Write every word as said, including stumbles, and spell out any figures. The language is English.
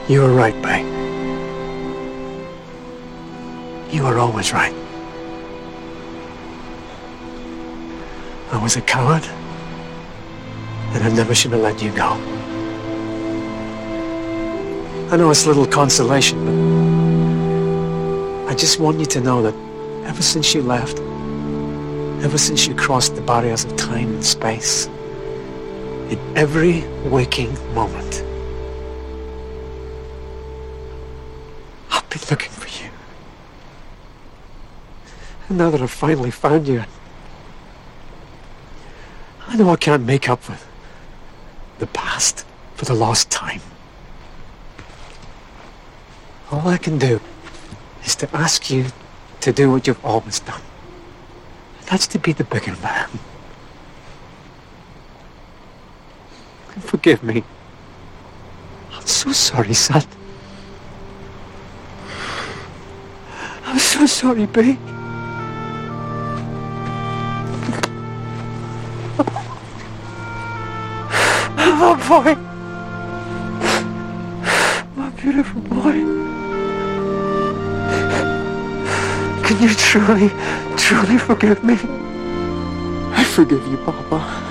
You were right, Bay. You were always right. I was a coward, and I never should have let you go. I know it's little consolation, but I just want you to know that ever since you left, ever since you crossed the barriers of time and space, in every waking moment, I've been looking for you. And now that I've finally found you, I know I can't make up for the past, for the lost time. All I can do is to ask you to do what you've always done. And that's to be the bigger man. And forgive me. I'm so sorry, son. I'm so sorry, babe. My boy. My beautiful boy. Can you truly, truly forgive me? I forgive you, Papa.